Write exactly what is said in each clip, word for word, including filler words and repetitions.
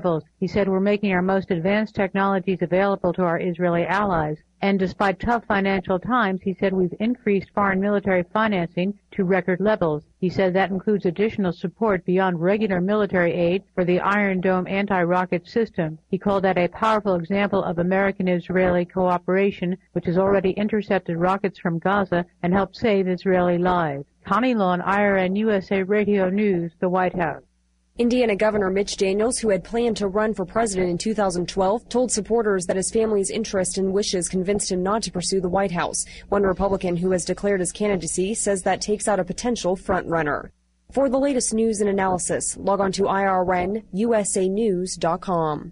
levels. He said we're making our most advanced technologies available to our Israeli allies. And despite tough financial times, he said we've increased foreign military financing to record levels. He said that includes additional support beyond regular military aid for the Iron Dome anti-rocket system. He called that a powerful example of American-Israeli cooperation, which has already intercepted rockets from Gaza and helped save Israeli lives. Connie Lawn, I R N U S A Radio News, the White House. Indiana Governor Mitch Daniels, who had planned to run for president in two thousand twelve, told supporters that his family's interest and wishes convinced him not to pursue the White House. One Republican who has declared his candidacy says that takes out a potential front-runner. For the latest news and analysis, log on to I R N U S A news dot com.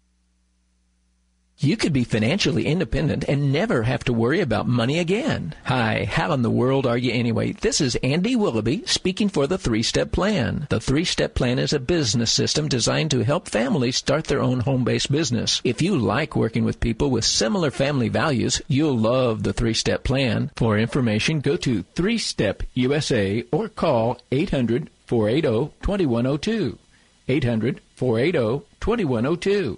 You could be financially independent and never have to worry about money again. Hi, how in the world are you anyway? This is Andy Willoughby speaking for the three-step plan. The three-step plan is a business system designed to help families start their own home-based business. If you like working with people with similar family values, you'll love the three-step plan. For information, go to three step U S A or call eight hundred, four eight zero, two one zero two. eight hundred, four eight zero, two one zero two.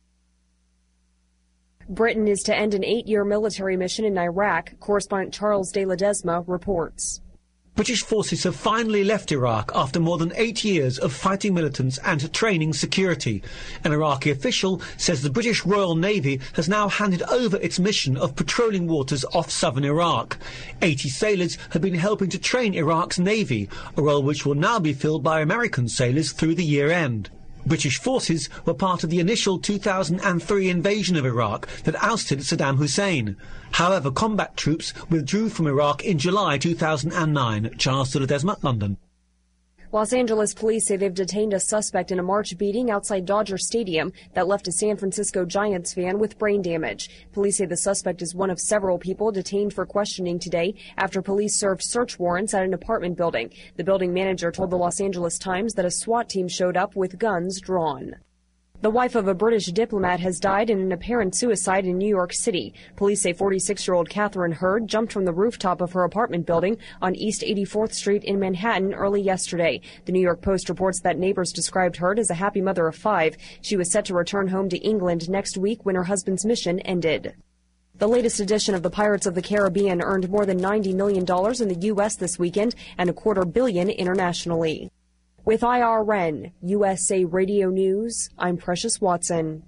Britain is to end an eight-year military mission in Iraq. Correspondent Charles de Ledesma reports. British forces have finally left Iraq after more than eight years of fighting militants and training security. An Iraqi official says the British Royal Navy has now handed over its mission of patrolling waters off southern Iraq. eighty sailors have been helping to train Iraq's Navy, a role which will now be filled by American sailors through the year end. British forces were part of the initial two thousand three invasion of Iraq that ousted Saddam Hussein. However, combat troops withdrew from Iraq in July two thousand nine. Charles de Ledesma, London. Los Angeles police say they've detained a suspect in a March beating outside Dodger Stadium that left a San Francisco Giants fan with brain damage. Police say the suspect is one of several people detained for questioning today after police served search warrants at an apartment building. The building manager told the Los Angeles Times that a SWAT team showed up with guns drawn. The wife of a British diplomat has died in an apparent suicide in New York City. Police say forty-six-year-old Catherine Hurd jumped from the rooftop of her apartment building on East eighty-fourth Street in Manhattan early yesterday. The New York Post reports that neighbors described Hurd as a happy mother of five. She was set to return home to England next week when her husband's mission ended. The latest edition of the Pirates of the Caribbean earned more than ninety million dollars in the U S this weekend and a quarter billion internationally. With I R N U S A Radio News, I'm Precious Watson.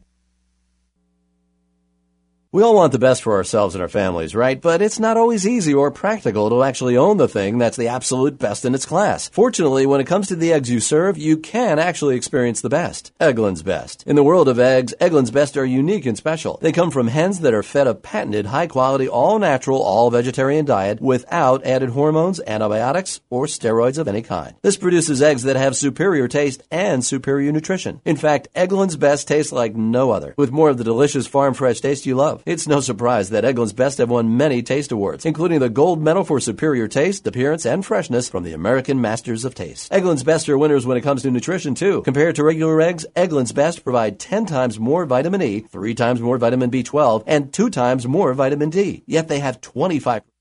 We all want the best for ourselves and our families, right? But it's not always easy or practical to actually own the thing that's the absolute best in its class. Fortunately, when it comes to the eggs you serve, you can actually experience the best. Eggland's Best. In the world of eggs, Eggland's Best are unique and special. They come from hens that are fed a patented, high-quality, all-natural, all-vegetarian diet without added hormones, antibiotics, or steroids of any kind. This produces eggs that have superior taste and superior nutrition. In fact, Eggland's Best tastes like no other, with more of the delicious farm-fresh taste you love. It's no surprise that Eggland's Best have won many taste awards, including the Gold Medal for superior taste, appearance, and freshness from the American Masters of Taste. Eggland's Best are winners when it comes to nutrition, too. Compared to regular eggs, Eggland's Best provide ten times more vitamin E, three times more vitamin B twelve, and two times more vitamin D. Yet they have twenty-five percent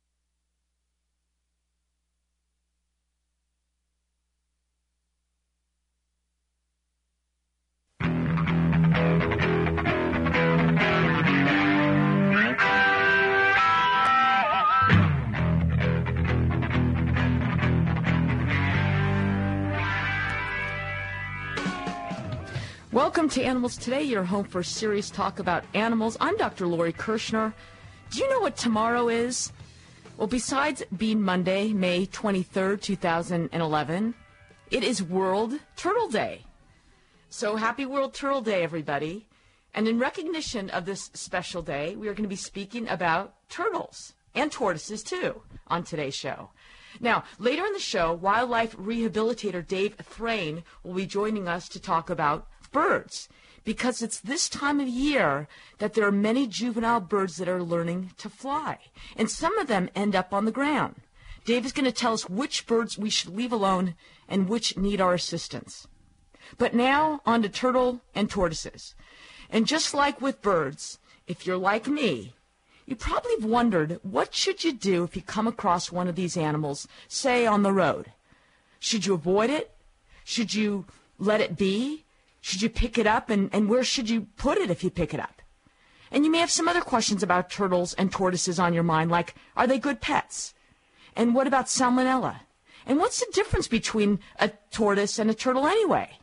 Welcome to Animals Today, your home for serious talk about animals. I'm Doctor Lori Kirshner. Do you know what tomorrow is? Well, besides being Monday, May twenty-third, two thousand eleven, it is World Turtle Day. So happy World Turtle Day, everybody. And in recognition of this special day, we are going to be speaking about turtles and tortoises, too, on today's show. Now, later in the show, wildlife rehabilitator Dave Thrane will be joining us to talk about birds, because it's this time of year that there are many juvenile birds that are learning to fly, and some of them end up on the ground. Dave is going to tell us which birds we should leave alone and which need our assistance. But now, on to turtle and tortoises. And just like with birds, if you're like me, you probably have wondered, what should you do if you come across one of these animals, say on the road? Should you avoid it? Should you let it be? Should you pick it up, and, and where should you put it if you pick it up? And you may have some other questions about turtles and tortoises on your mind, like, are they good pets? And what about salmonella? And what's the difference between a tortoise and a turtle anyway?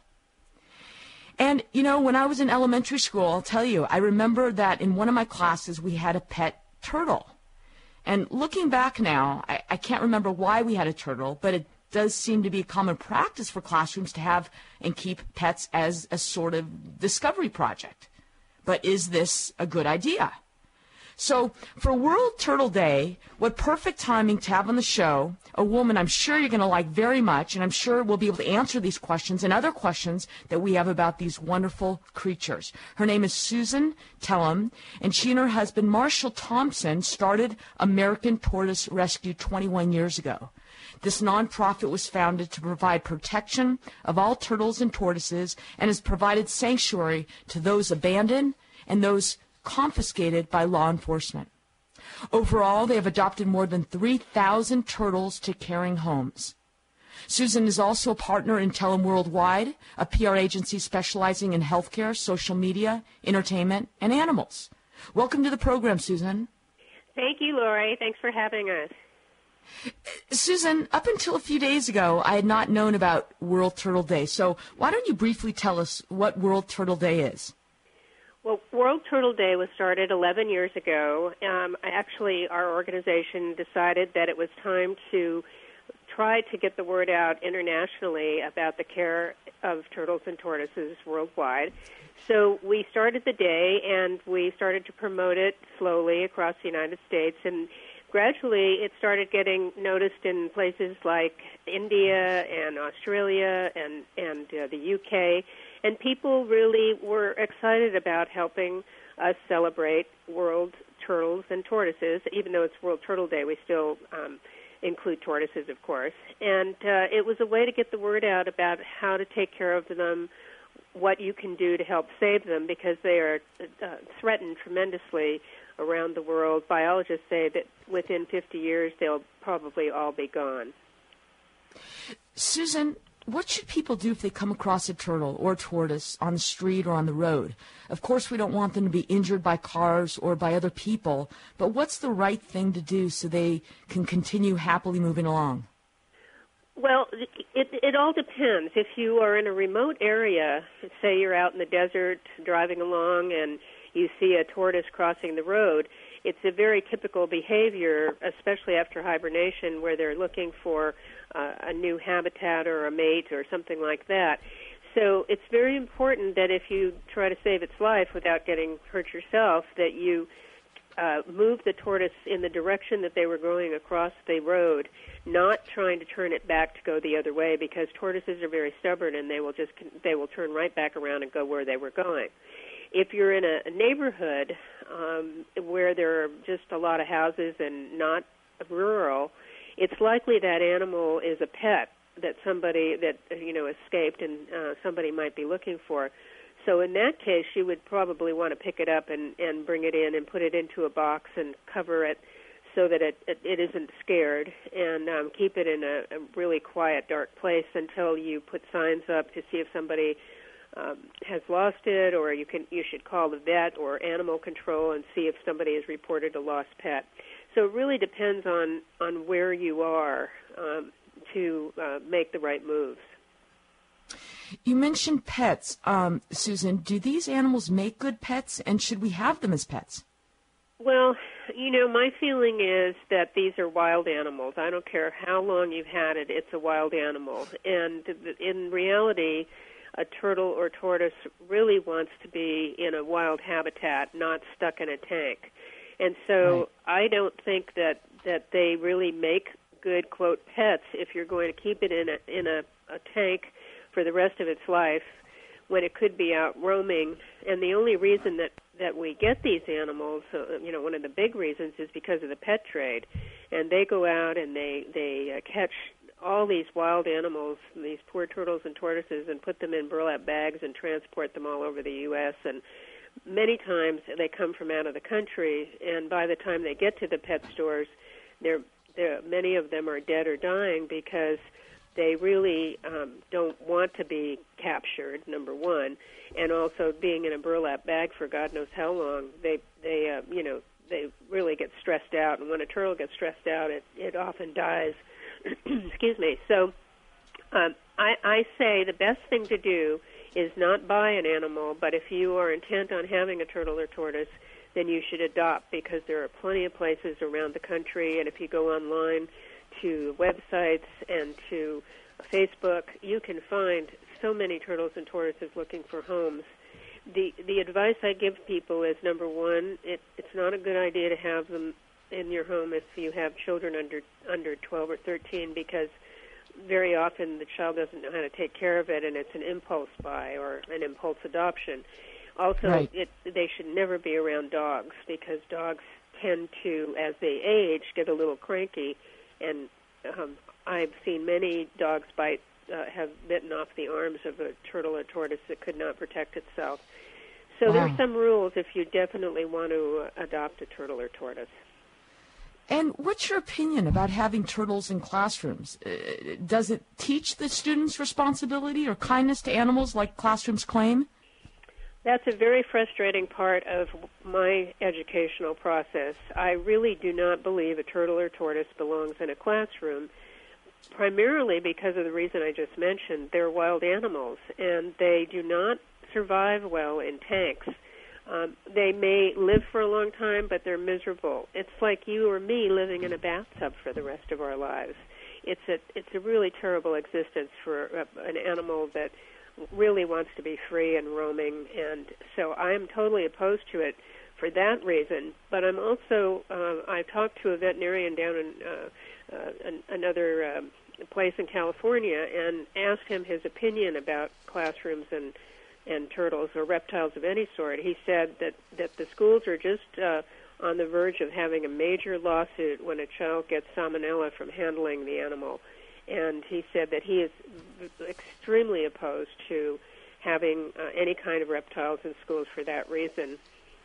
And, you know, when I was in elementary school, I'll tell you, I remember that in one of my classes we had a pet turtle. And looking back now, I, I can't remember why we had a turtle, but it does seem to be a common practice for classrooms to have and keep pets as a sort of discovery project. But is this a good idea? So for World Turtle Day, what perfect timing to have on the show a woman I'm sure you're going to like very much, and I'm sure we'll be able to answer these questions and other questions that we have about these wonderful creatures. Her name is Susan Tellem, and she and her husband, Marshall Thompson, started American Tortoise Rescue twenty-one years ago. This nonprofit was founded to provide protection of all turtles and tortoises and has provided sanctuary to those abandoned and those confiscated by law enforcement. Overall, they have adopted more than three thousand turtles to caring homes. Susan is also a partner in Tellem Worldwide, a P R agency specializing in healthcare, social media, entertainment, and animals. Welcome to the program, Susan. Thank you, Lori. Thanks for having us. Susan, up until a few days ago, I had not known about World Turtle Day. So why don't you briefly tell us what World Turtle Day is? Well, World Turtle Day was started eleven years ago. Um, actually, our organization decided that it was time to try to get the word out internationally about the care of turtles and tortoises worldwide. So we started the day, and we started to promote it slowly across the United States, and gradually it started getting noticed in places like India and Australia and, and uh, the U K, and people really were excited about helping us celebrate World Turtles and Tortoises. Even though it's World Turtle Day, we still um, include tortoises, of course. And uh, it was a way to get the word out about how to take care of them, what you can do to help save them, because they are uh, threatened tremendously around the world. Biologists say that within fifty years they'll probably all be gone. Susan, what should people do if they come across a turtle or a tortoise on the street or on the road? Of course, we don't want them to be injured by cars or by other people, but what's the right thing to do so they can continue happily moving along? Well, it, it all depends. If you are in a remote area, say you're out in the desert driving along and you see a tortoise crossing the road, it's a very typical behavior, especially after hibernation, where they're looking for uh, a new habitat or a mate or something like that. So it's very important that if you try to save its life without getting hurt yourself, that you uh, move the tortoise in the direction that they were going across the road, not trying to turn it back to go the other way, because tortoises are very stubborn and they will just they will turn right back around and go where they were going. If you're in a neighborhood um, where there are just a lot of houses and not rural, it's likely that animal is a pet that somebody that you know escaped and uh, somebody might be looking for. So in that case, you would probably want to pick it up and, and bring it in and put it into a box and cover it so that it it, it isn't scared, and um, keep it in a, a really quiet, dark place until you put signs up to see if somebody Um, has lost it, or you can you should call the vet or animal control and see if somebody has reported a lost pet. So it really depends on, on where you are um, to uh, make the right moves. You mentioned pets, um, Susan. Do these animals make good pets, and should we have them as pets? Well, you know, my feeling is that these are wild animals. I don't care how long you've had it, it's a wild animal. And in reality, a turtle or tortoise really wants to be in a wild habitat, not stuck in a tank. And so right. I don't think that, that they really make good, quote, pets if you're going to keep it in a, in a, a tank for the rest of its life when it could be out roaming. And the only reason that, that we get these animals, uh, you know, one of the big reasons is because of the pet trade. And they go out and they, they uh, catch all these wild animals, these poor turtles and tortoises, and put them in burlap bags and transport them all over the U S And many times they come from out of the country, and by the time they get to the pet stores, they're, they're, many of them are dead or dying because they really um, don't want to be captured, number one, and also being in a burlap bag for God knows how long, they, they uh, you know, they really get stressed out, and when a turtle gets stressed out, it, it often dies. Excuse me. So um, I, I say the best thing to do is not buy an animal, but if you are intent on having a turtle or tortoise, then you should adopt, because there are plenty of places around the country, and if you go online to websites and to Facebook, you can find so many turtles and tortoises looking for homes. The the advice I give people is, number one, it, it's not a good idea to have them in your home if you have children under under twelve or thirteen, because very often the child doesn't know how to take care of it, and it's an impulse buy or an impulse adoption. Also, right. it, they should never be around dogs, because dogs tend to, as they age, get a little cranky, and um, I've seen many dogs bite, uh, have bitten off the arms of a turtle or tortoise that could not protect itself. So wow. there are some rules if you definitely want to uh, adopt a turtle or tortoise. And what's your opinion about having turtles in classrooms? Uh, does it teach the students responsibility or kindness to animals like classrooms claim? That's a very frustrating part of my educational process. I really do not believe a turtle or tortoise belongs in a classroom, primarily because of the reason I just mentioned. They're wild animals, and they do not survive well in tanks. Um, they may live for a long time, but they're miserable. It's like you or me living in a bathtub for the rest of our lives. It's a, it's a really terrible existence for a, an animal that really wants to be free and roaming, and so I'm totally opposed to it for that reason. But I'm also, uh, I talked to a veterinarian down in uh, uh, an, another um, place in California and asked him his opinion about classrooms and, and turtles or reptiles of any sort. He said that, that the schools are just uh, on the verge of having a major lawsuit when a child gets salmonella from handling the animal. And he said that he is extremely opposed to having uh, any kind of reptiles in schools for that reason.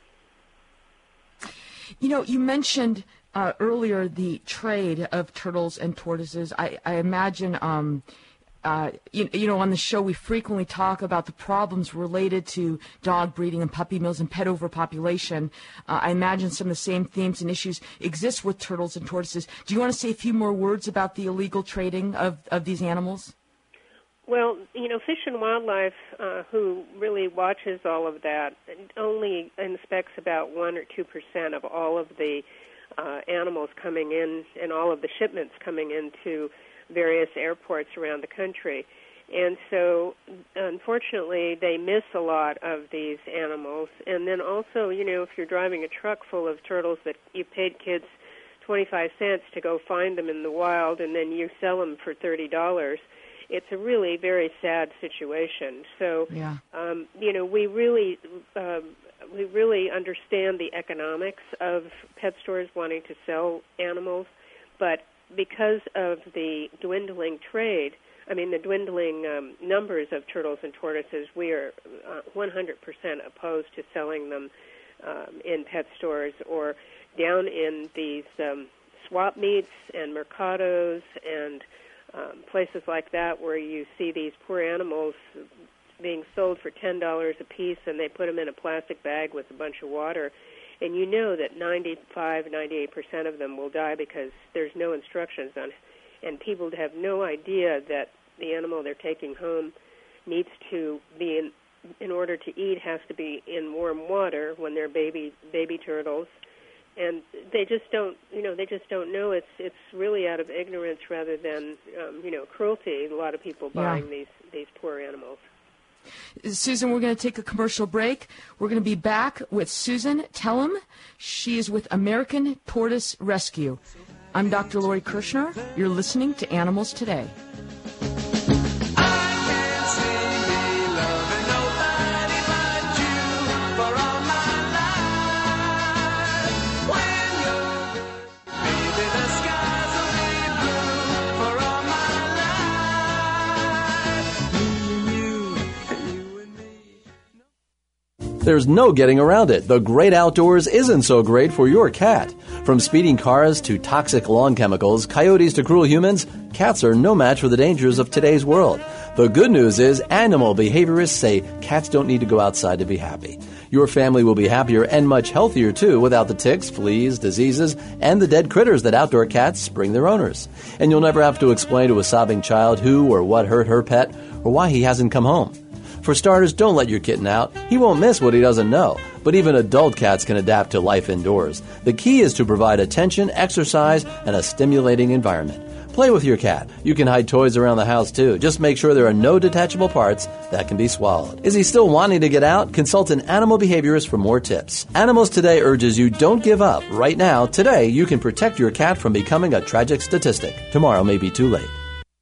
You know, you mentioned uh, earlier the trade of turtles and tortoises. I, I imagine, um, uh, you, you know, on the show we frequently talk about the problems related to dog breeding and puppy mills and pet overpopulation. Uh, I imagine some of the same themes and issues exist with turtles and tortoises. Do you want to say a few more words about the illegal trading of, of these animals? Well, you know, Fish and Wildlife, uh, who really watches all of that, only inspects about one or two percent of all of the uh, animals coming in and all of the shipments coming into various airports around the country. And so, unfortunately, they miss a lot of these animals. And then also, you know, if you're driving a truck full of turtles that you paid kids twenty-five cents to go find them in the wild, and then you sell them for thirty dollars, it's a really very sad situation. So, yeah. um, you know, we really um, we really understand the economics of pet stores wanting to sell animals, but because of the dwindling trade, I mean, the dwindling um, numbers of turtles and tortoises, we are uh, one hundred percent opposed to selling them um, in pet stores or down in these um, swap meets and mercados and um, places like that where you see these poor animals being sold for ten dollars a piece, and they put them in a plastic bag with a bunch of water. And you know that ninety-five, ninety-eight percent of them will die because there's no instructions on it. And people have no idea that the animal they're taking home needs to be, in, in order to eat, has to be in warm water when they're baby baby turtles. And they just don't, you know, they just don't know. It's it's really out of ignorance rather than, um, you know, cruelty. A lot of people buying yeah. these, these poor animals. Susan, we're going to take a commercial break. We're going to be back with Susan Tellem. She is with American Tortoise Rescue. I'm Doctor Lori Kirshner. You're listening to Animals Today. There's no getting around it. The great outdoors isn't so great for your cat. From speeding cars to toxic lawn chemicals, coyotes to cruel humans, cats are no match for the dangers of today's world. The good news is animal behaviorists say cats don't need to go outside to be happy. Your family will be happier and much healthier, too, without the ticks, fleas, diseases, and the dead critters that outdoor cats bring their owners. And you'll never have to explain to a sobbing child who or what hurt her pet or why he hasn't come home. For starters, don't let your kitten out. He won't miss what he doesn't know. But even adult cats can adapt to life indoors. The key is to provide attention, exercise, and a stimulating environment. Play with your cat. You can hide toys around the house, too. Just make sure there are no detachable parts that can be swallowed. Is he still wanting to get out? Consult an animal behaviorist for more tips. Animals Today urges you don't give up. Right now, today, you can protect your cat from becoming a tragic statistic. Tomorrow may be too late.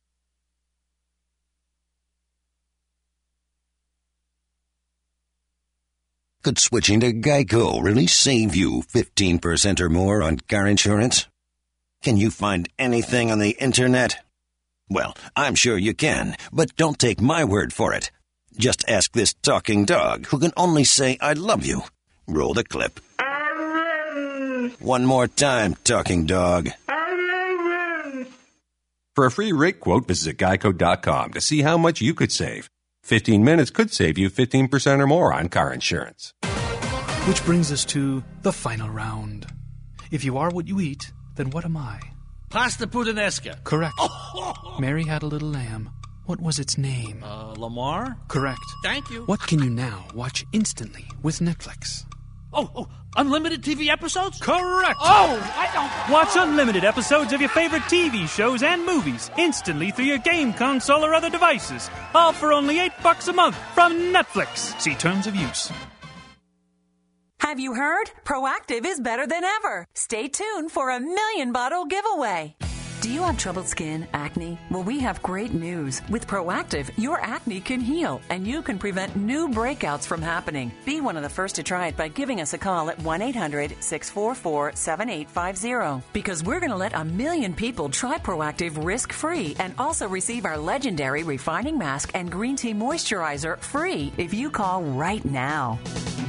Could switching to Geico really save you fifteen percent or more on car insurance? Can you find anything on the internet? Well, I'm sure you can, but don't take my word for it. Just ask this talking dog who can only say I love you. Roll the clip. One more time, talking dog. For a free rate quote, visit geico dot com to see how much you could save. fifteen minutes could save you fifteen percent or more on car insurance. Which brings us to the final round. If you are what you eat, then what am I? Pasta puttanesca. Correct. Mary had a little lamb. What was its name? Uh, Lamar? Correct. Thank you. What can you now watch instantly with Netflix? Oh, oh, unlimited T V episodes? Correct. Oh, I don't... Watch unlimited episodes of your favorite T V shows and movies instantly through your game console or other devices. All for only eight bucks a month from Netflix. See terms of use. Have you heard? Proactiv is better than ever. Stay tuned for a million bottle giveaway. Do you have troubled skin, acne? Well, we have great news. With Proactiv, your acne can heal, and you can prevent new breakouts from happening. Be one of the first to try it by giving us a call at one eight hundred six four four seven eight five zero. Because we're going to let a million people try Proactiv risk-free and also receive our legendary refining mask and green tea moisturizer free if you call right now.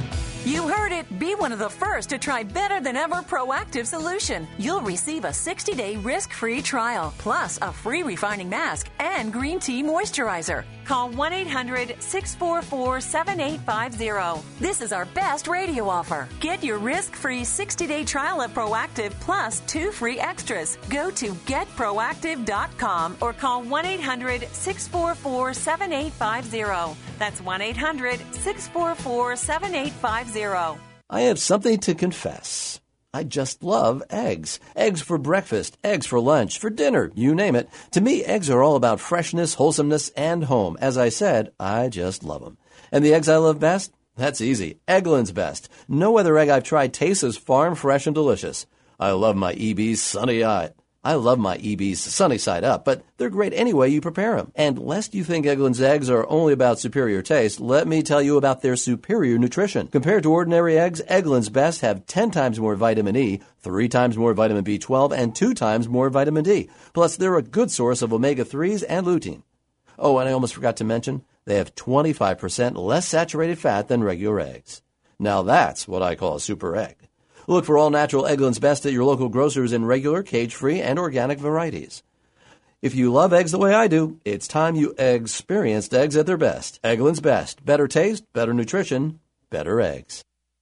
You heard it. Be one of the first to try Better Than Ever Proactiv Solution. You'll receive a sixty-day risk-free trial, plus a free refining mask and green tea moisturizer. Call one eight hundred six four four seven eight five zero. This is our best radio offer. Get your risk-free sixty-day trial of Proactiv plus two free extras. Go to get proactiv dot com or call one eight hundred six four four seven eight five zero. That's one eight hundred six four four seven eight five zero. I have something to confess. I just love eggs. Eggs for breakfast, eggs for lunch, for dinner, you name it. To me, eggs are all about freshness, wholesomeness, and home. As I said, I just love them. And the eggs I love best? That's easy. Eggland's best. No other egg I've tried tastes as farm fresh and delicious. I love my E B's Sunny Eye. I love my E B's Sunny Side Up, but they're great any way you prepare them. And lest you think Eggland's eggs are only about superior taste, let me tell you about their superior nutrition. Compared to ordinary eggs, Eggland's Best have ten times more vitamin E, three times more vitamin B twelve, and two times more vitamin D. Plus, they're a good source of omega threes and lutein. Oh, and I almost forgot to mention, they have twenty-five percent less saturated fat than regular eggs. Now that's what I call a super egg. Look for all natural Eggland's Best at your local grocers in regular, cage-free, and organic varieties. If you love eggs the way I do, it's time you experienced eggs at their best. Eggland's Best. Better taste, better nutrition, better eggs.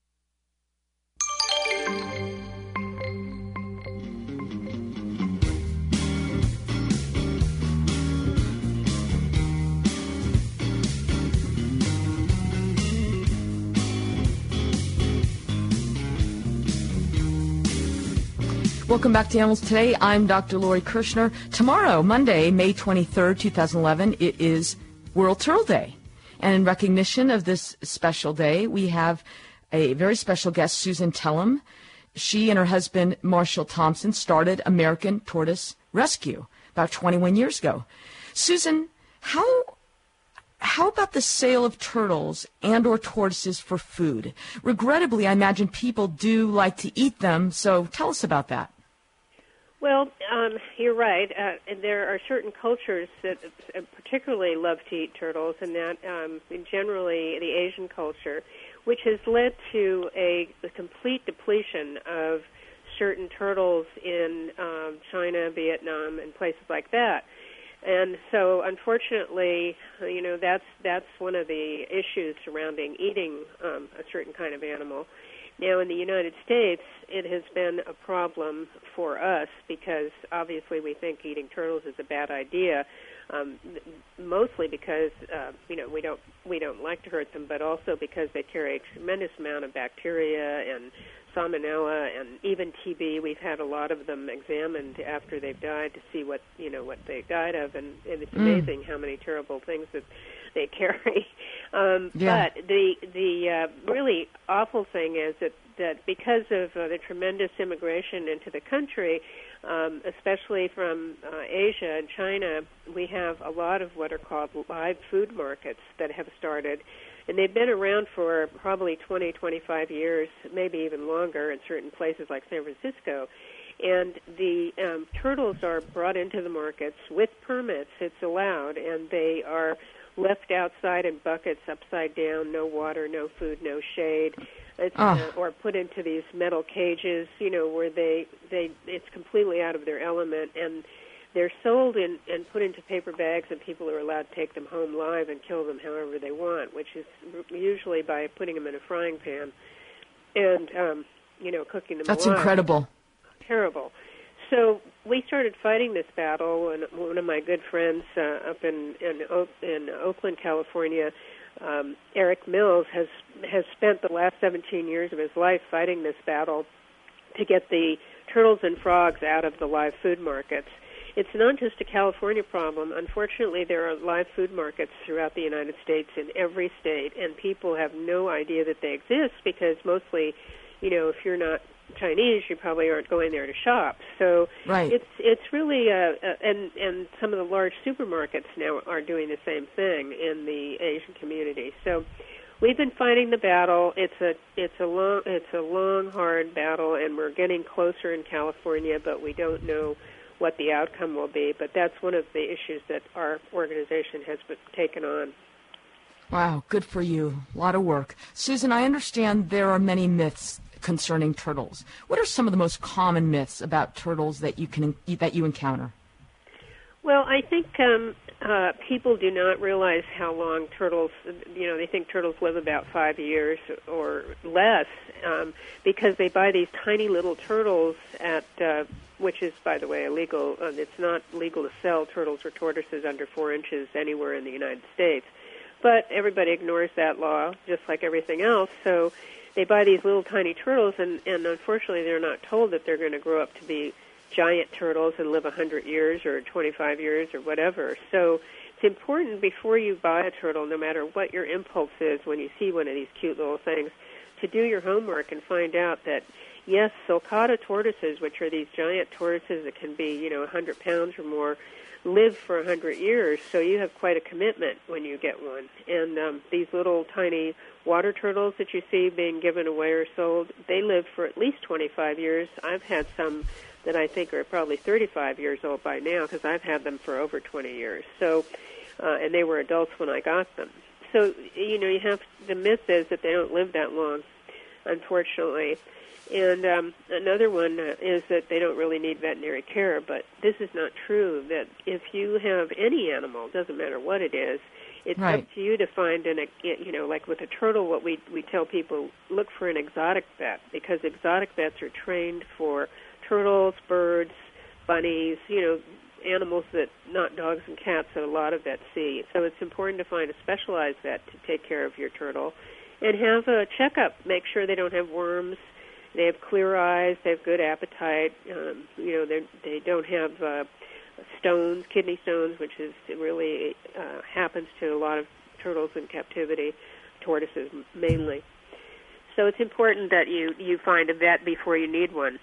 Welcome back to Animals Today. I'm Doctor Lori Kirshner. Tomorrow, Monday, May twenty-third, twenty eleven, it is World Turtle Day. And in recognition of this special day, we have a very special guest, Susan Tellem. She and her husband, Marshall Thompson, started American Tortoise Rescue about twenty-one years ago. Susan, how how about the sale of turtles and or tortoises for food? Regrettably, I imagine people do like to eat them, so tell us about that. Well, um, you're right. Uh, there are certain cultures that particularly love to eat turtles, and that um, generally the Asian culture. which has led to a, a complete depletion of certain turtles in um, China, Vietnam, and places like that. And so, unfortunately, you know, that's that's one of the issues surrounding eating um, a certain kind of animal. Now, in the United States, it has been a problem for us because obviously we think eating turtles is a bad idea, um, mostly because uh, you know we don't we don't like to hurt them, but also because they carry a tremendous amount of bacteria and salmonella and even T B. We've had a lot of them examined after they've died to see what you know what they died of, and, and it's amazing mm. how many terrible things that they carry. Um, yeah. But the the uh, really awful thing is that, that because of uh, the tremendous immigration into the country, um, especially from uh, Asia and China, we have a lot of what are called live food markets that have started. And they've been around for probably twenty, twenty-five years, maybe even longer in certain places like San Francisco. And the um, turtles are brought into the markets with permits. It's allowed, and they are left outside in buckets, upside down, no water, no food, no shade, it's, oh. uh, or put into these metal cages, you know, where they, they it's completely out of their element, and they're sold in, and put into paper bags, and people are allowed to take them home live and kill them however they want, which is usually by putting them in a frying pan and, um, you know, cooking them That's alive. incredible. Terrible. So we started fighting this battle, and one of my good friends uh, up in, in in Oakland, California, um, Eric Mills, has has spent the last seventeen years of his life fighting this battle to get the turtles and frogs out of the live food markets. It's not just a California problem. Unfortunately, there are live food markets throughout the United States in every state, and people have no idea that they exist because mostly, you know, if you're not Chinese, you probably aren't going there to shop. So right. it's it's really uh, uh, and and some of the large supermarkets now are doing the same thing in the Asian community. So we've been fighting the battle. It's a it's a long it's a long hard battle, and we're getting closer in California, but we don't know what the outcome will be. But that's one of the issues that our organization has been taken on. Wow, good for you. A lot of work. Susan, I understand there are many myths concerning turtles. What are some of the most common myths about turtles that you can that you encounter? Well, I think um, uh, people do not realize how long turtles, you know, they think turtles live about five years or less um, because they buy these tiny little turtles at, uh, which is, by the way, illegal. Uh, it's not legal to sell turtles or tortoises under four inches anywhere in the United States. But everybody ignores that law, just like everything else, so they buy these little tiny turtles, and, and unfortunately they're not told that they're going to grow up to be giant turtles and live one hundred years or twenty-five years or whatever. So it's important before you buy a turtle, no matter what your impulse is when you see one of these cute little things, to do your homework and find out that, yes, sulcata tortoises, which are these giant tortoises that can be, you know, one hundred pounds or more, live for one hundred years, so you have quite a commitment when you get one. And um, these little tiny water turtles that you see being given away or sold, they live for at least twenty-five years. I've had some that I think are probably thirty-five years old by now because I've had them for over twenty years. So, uh, and they were adults when I got them. So, you know, you have, the myth is that they don't live that long, unfortunately. And um, another one uh, is that they don't really need veterinary care, but this is not true, that if you have any animal, doesn't matter what it is, it's right. up to you to find an, you know, like with a turtle, what we, we tell people, look for an exotic vet, because exotic vets are trained for turtles, birds, bunnies, you know, animals that, not dogs and cats, that a lot of vets see. So it's important to find a specialized vet to take care of your turtle and have a checkup, make sure they don't have worms. They have clear eyes. They have good appetite. Um, you know, they they don't have uh, stones, kidney stones, which is really uh, happens to a lot of turtles in captivity, tortoises mainly. So it's important that you, you find a vet before you need one.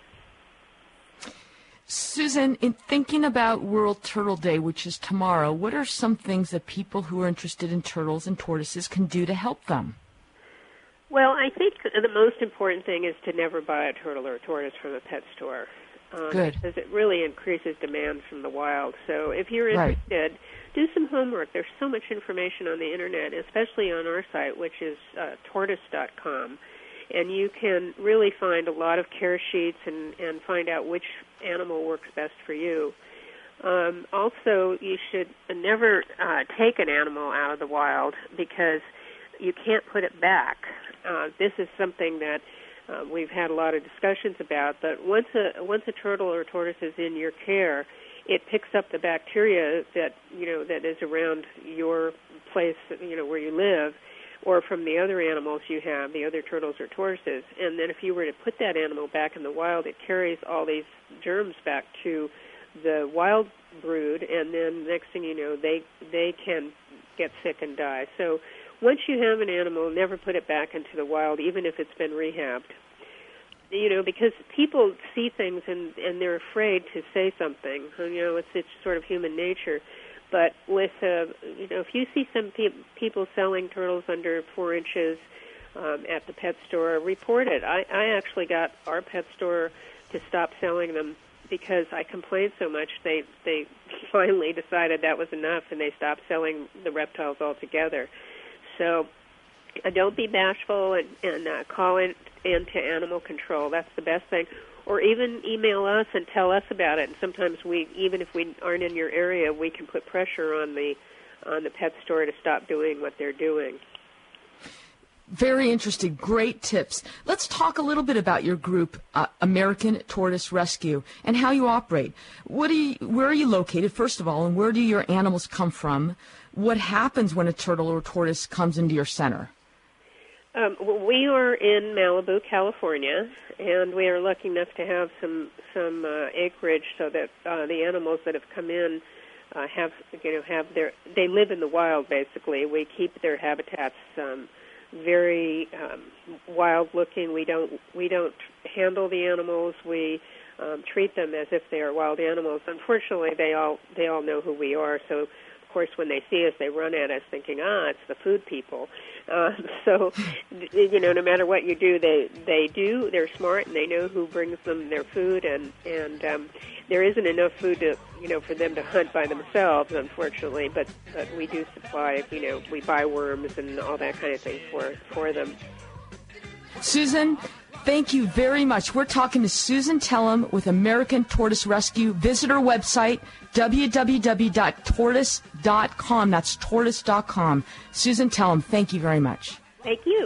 Susan, in thinking about World Turtle Day, which is tomorrow, what are some things that people who are interested in turtles and tortoises can do to help them? Well, I think the most important thing is to never buy a turtle or a tortoise from a pet store. Um, Good. Because it really increases demand from the wild. So if you're interested, right. do some homework. There's so much information on the internet, especially on our site, which is uh, tortoise dot com. And you can really find a lot of care sheets and, and find out which animal works best for you. Um, also, you should never uh, take an animal out of the wild because you can't put it back. Uh, this is something that uh, we've had a lot of discussions about, but once a once a turtle or a tortoise is in your care, it picks up the bacteria that you know that is around your place, you know, where you live, or from the other animals you have, the other turtles or tortoises. And then if you were to put that animal back in the wild, it carries all these germs back to the wild brood, and then next thing you know, they they can get sick and die. So once you have an animal, never put it back into the wild, even if it's been rehabbed. You know, because people see things and, and they're afraid to say something. You know, it's it's sort of human nature. But with, uh, you know, if you see some pe- people selling turtles under four inches um, at the pet store, report it. I, I actually got our pet store to stop selling them because I complained so much. They they finally decided that was enough, and they stopped selling the reptiles altogether. So uh, don't be bashful and, and uh, call in, into animal control. That's the best thing. Or even email us and tell us about it. And sometimes we, even if we aren't in your area, we can put pressure on the on the pet store to stop doing what they're doing. Very interesting. Great tips. Let's talk a little bit about your group, uh, American Tortoise Rescue, and how you operate. What do you, where are you located, first of all, and where do your animals come from? What happens when a turtle or tortoise comes into your center? Um, we are in Malibu, California, and we are lucky enough to have some some uh, acreage so that uh, the animals that have come in uh, have you know have their they live in the wild. Basically, we keep their habitats um, very um, wild looking. We don't we don't handle the animals. We um, treat them as if they are wild animals. Unfortunately, they all they all know who we are. So, of course, when they see us, they run at us thinking, ah, it's the food people. Uh, so, you know, no matter what you do, they they do. They're smart, and they know who brings them their food, and and um, there isn't enough food to, you know, for them to hunt by themselves, unfortunately. But but we do supply, you know, we buy worms and all that kind of thing for for them. Susan, thank you very much. We're talking to Susan Tellem with American Tortoise Rescue. Visit her website, w w w dot tortoise dot com. That's tortoise dot com. Susan Tellem, thank you very much. Thank you.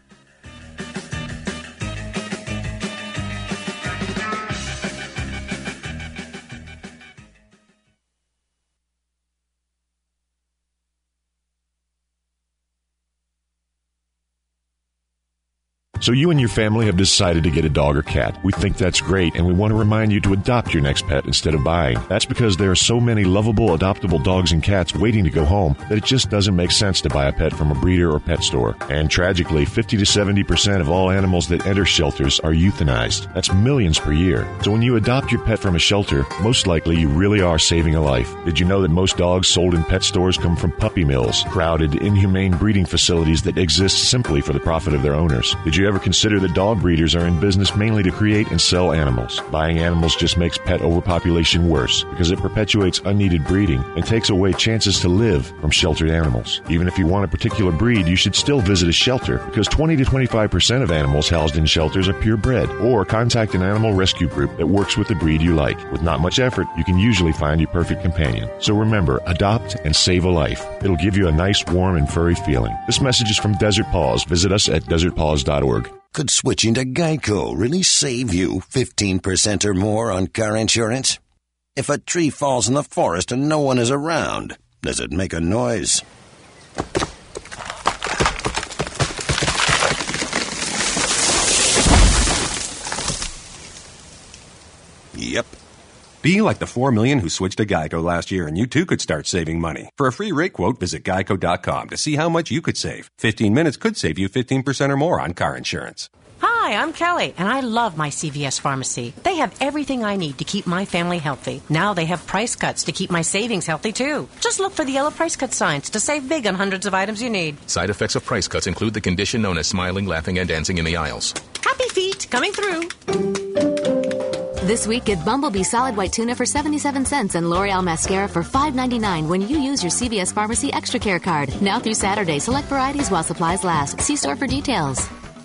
So you and your family have decided to get a dog or cat. We think that's great, and we want to remind you to adopt your next pet instead of buying. That's because there are so many lovable, adoptable dogs and cats waiting to go home that it just doesn't make sense to buy a pet from a breeder or pet store. And tragically, fifty to seventy percent of all animals that enter shelters are euthanized. That's millions per year. So when you adopt your pet from a shelter, most likely you really are saving a life. Did you know that most dogs sold in pet stores come from puppy mills, crowded, inhumane breeding facilities that exist simply for the profit of their owners? Did you ever consider that dog breeders are in business mainly to create and sell animals? Buying animals just makes pet overpopulation worse because it perpetuates unneeded breeding and takes away chances to live from sheltered animals. Even if you want a particular breed, you should still visit a shelter because twenty to twenty-five percent of animals housed in shelters are purebred. Or contact an animal rescue group that works with the breed you like. With not much effort, you can usually find your perfect companion. So remember, adopt and save a life. It'll give you a nice, warm, and furry feeling. This message is from Desert Paws. Visit us at desert paws dot org. Could switching to Geico really save you fifteen percent or more on car insurance? If a tree falls in the forest and no one is around, does it make a noise? Yep. Be like the four million who switched to Geico last year, and you too could start saving money. For a free rate quote, visit geico dot com to see how much you could save. fifteen minutes could save you fifteen percent or more on car insurance. Hi, I'm Kelly, and I love my C V S pharmacy. They have everything I need to keep my family healthy. Now they have price cuts to keep my savings healthy, too. Just look for the yellow price cut signs to save big on hundreds of items you need. Side effects of price cuts include the condition known as smiling, laughing, and dancing in the aisles. Happy feet coming through. This week, get Bumblebee Solid White Tuna for seventy-seven cents and L'Oreal Mascara for five ninety-nine when you use your C V S Pharmacy Extra Care card. Now through Saturday, select varieties while supplies last. See store for details.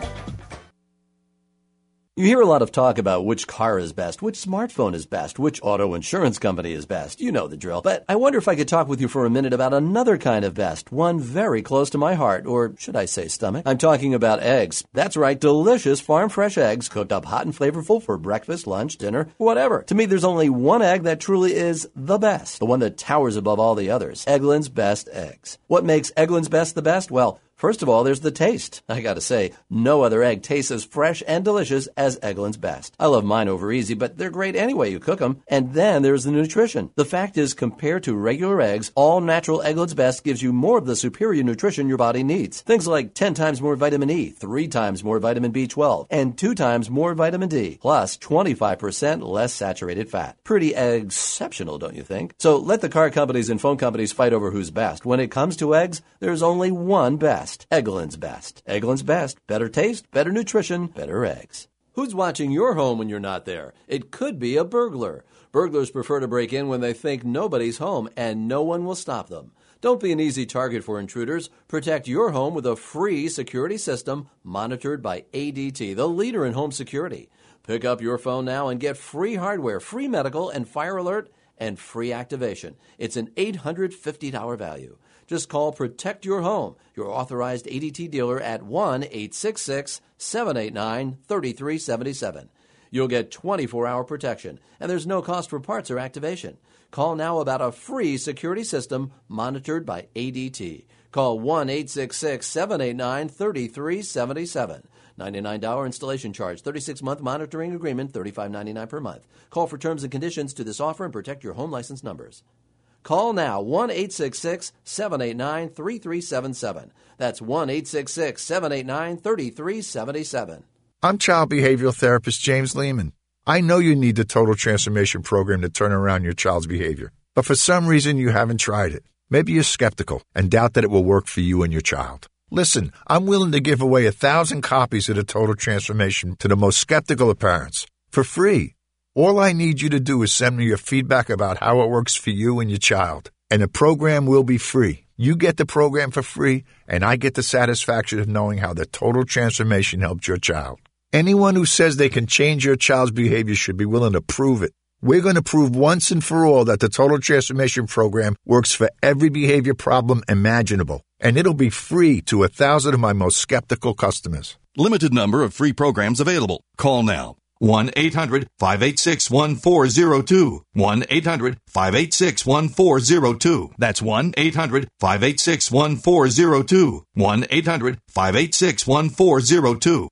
You hear a lot of talk about which car is best, which smartphone is best, which auto insurance company is best. You know the drill. But I wonder if I could talk with you for a minute about another kind of best, one very close to my heart, or should I say stomach? I'm talking about eggs. That's right, delicious farm-fresh eggs cooked up hot and flavorful for breakfast, lunch, dinner, whatever. To me, there's only one egg that truly is the best, the one that towers above all the others. Eggland's Best Eggs. What makes Eggland's Best the best? Well, first of all, there's the taste. I gotta say, no other egg tastes as fresh and delicious as Eggland's Best. I love mine over easy, but they're great any way you cook them. And then there's the nutrition. The fact is, compared to regular eggs, all natural Eggland's Best gives you more of the superior nutrition your body needs. Things like ten times more vitamin E, three times more vitamin B twelve, and two times more vitamin D, plus twenty-five percent less saturated fat. Pretty exceptional, don't you think? So let the car companies and phone companies fight over who's best. When it comes to eggs, there's only one best. Eggland's Best. Eggland's Best. Better taste, better nutrition, better eggs. Who's watching your home when you're not there? It could be a burglar. Burglars prefer to break in when they think nobody's home, and no one will stop them. Don't be an easy target for intruders. Protect your home with a free security system monitored by A D T, the leader in home security. Pick up your phone now and get free hardware, free medical and fire alert, and free activation. It's an eight hundred fifty dollars value. Just call Protect Your Home, your authorized A D T dealer at one eight six six, seven eight nine, three three seven seven. You'll get twenty-four hour protection, and there's no cost for parts or activation. Call now about a free security system monitored by A D T. Call one eight six six, seven eight nine, three three seven seven. ninety-nine dollars installation charge, thirty-six month monitoring agreement, thirty-five ninety-nine per month. Call for terms and conditions to this offer and protect your home license numbers. Call now, one eight six six, seven eight nine, three three seven seven. That's one eight six six, seven eight nine, three three seven seven. I'm child behavioral therapist James Lehman. I know you need the Total Transformation Program to turn around your child's behavior, but for some reason you haven't tried it. Maybe you're skeptical and doubt that it will work for you and your child. Listen, I'm willing to give away a thousand copies of the Total Transformation to the most skeptical of parents for free. All I need you to do is send me your feedback about how it works for you and your child, and the program will be free. You get the program for free, and I get the satisfaction of knowing how the Total Transformation helped your child. Anyone who says they can change your child's behavior should be willing to prove it. We're going to prove once and for all that the Total Transformation Program works for every behavior problem imaginable, and it'll be free to a thousand of my most skeptical customers. Limited number of free programs available. Call now. one eight hundred, five eight six, one four zero two. one eight hundred, five eight six, one four zero two. That's one eight hundred, five eight six, one four zero two. one eight hundred, five eight six, one four zero two.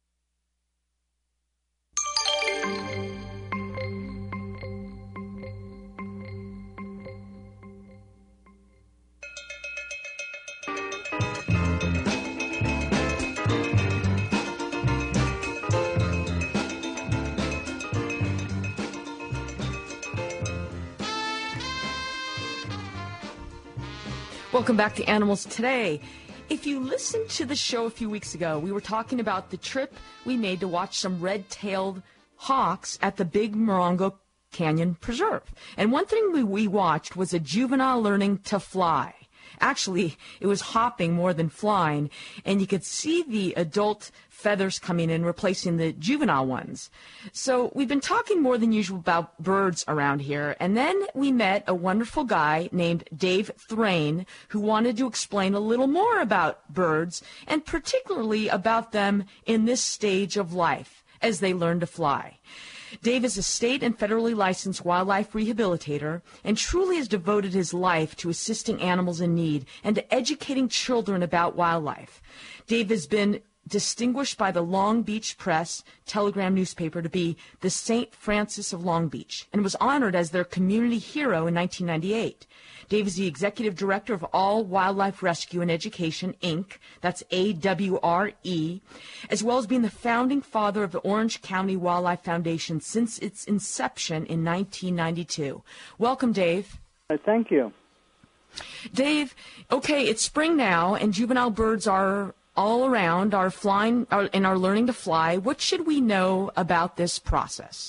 Welcome back to Animals Today. If you listened to the show a few weeks ago, we were talking about the trip we made to watch some red-tailed hawks at the Big Morongo Canyon Preserve. And one thing we, we watched was a juvenile learning to fly. Actually, it was hopping more than flying, and you could see the adult feathers coming in, replacing the juvenile ones. So we've been talking more than usual about birds around here, and then we met a wonderful guy named Dave Thrain who wanted to explain a little more about birds, and particularly about them in this stage of life as they learn to fly. Dave is a state and federally licensed wildlife rehabilitator and truly has devoted his life to assisting animals in need and to educating children about wildlife. Dave has been distinguished by the Long Beach Press Telegram newspaper to be the Saint Francis of Long Beach and was honored as their community hero in nineteen ninety-eight. Dave is the executive director of All Wildlife Rescue and Education, Incorporated, that's A W R E, as well as being the founding father of the Orange County Wildlife Foundation since its inception in nineteen ninety-two. Welcome, Dave. Uh, thank you. Dave, okay, it's spring now, and juvenile birds are all around, are flying are, and are learning to fly. What should we know about this process?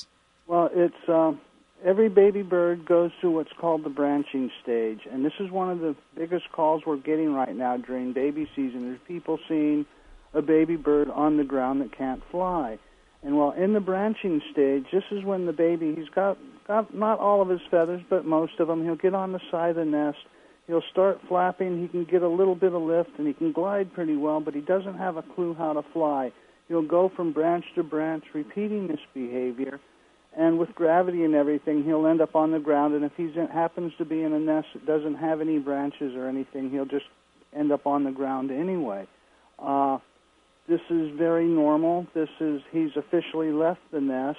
Well, it's uh, every baby bird goes through what's called the branching stage, and this is one of the biggest calls we're getting right now during baby season. There's people seeing a baby bird on the ground that can't fly. And while in the branching stage, this is when the baby, he's got, got not all of his feathers, but most of them. He'll get on the side of the nest. He'll start flapping. He can get a little bit of lift, and he can glide pretty well, but he doesn't have a clue how to fly. He'll go from branch to branch, repeating this behavior. And with gravity and everything, he'll end up on the ground. And if he happens to be in a nest that doesn't have any branches or anything, he'll just end up on the ground anyway. Uh, this is very normal. This is he's officially left the nest.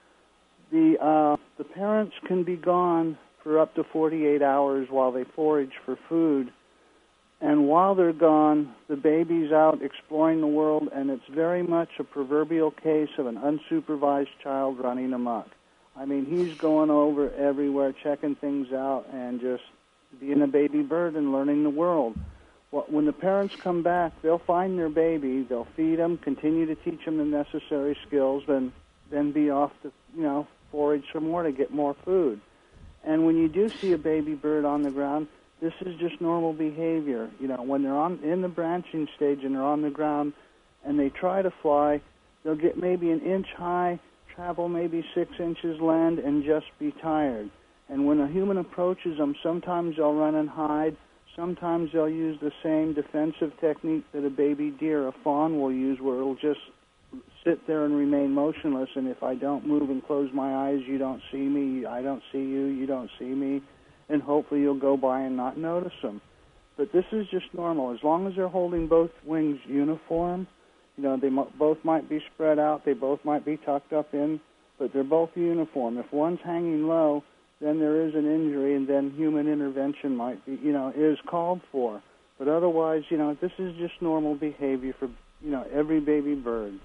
The uh, the parents can be gone for up to forty-eight hours while they forage for food. And while they're gone, the baby's out exploring the world, and it's very much a proverbial case of an unsupervised child running amok. I mean, he's going over everywhere, checking things out, and just being a baby bird and learning the world. Well, when the parents come back, they'll find their baby, they'll feed him, continue to teach him the necessary skills, and then be off to, you know, forage some more to get more food. And when you do see a baby bird on the ground, this is just normal behavior. You know, when they're on in the branching stage and they're on the ground and they try to fly, they'll get maybe an inch high, travel maybe six inches, land, and just be tired. And when a human approaches them, sometimes they'll run and hide. Sometimes they'll use the same defensive technique that a baby deer, a fawn, will use, where it'll just sit there and remain motionless. And if I don't move and close my eyes, you don't see me. I don't see you. You don't see me. And hopefully you'll go by and not notice them. But this is just normal. As long as they're holding both wings uniform, you know, they mo- both might be spread out, they both might be tucked up in, but they're both uniform. If one's hanging low, then there is an injury, and then human intervention might be, you know, is called for. But otherwise, you know, this is just normal behavior for, you know, every baby bird.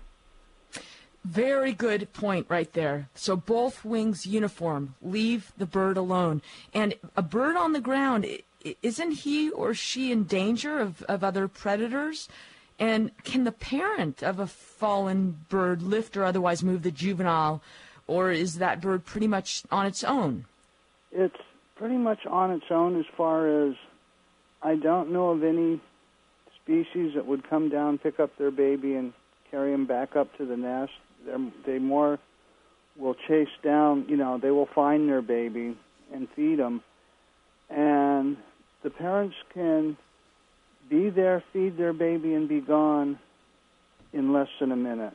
Very good point right there. So both wings uniform. Leave the bird alone. And a bird on the ground, isn't he or she in danger of, of other predators? And can the parent of a fallen bird lift or otherwise move the juvenile, or is that bird pretty much on its own? It's pretty much on its own as far as I don't know of any species that would come down, pick up their baby, and carry him back up to the nest. They're, they more will chase down, you know, they will find their baby and feed them. And the parents can be there, feed their baby, and be gone in less than a minute.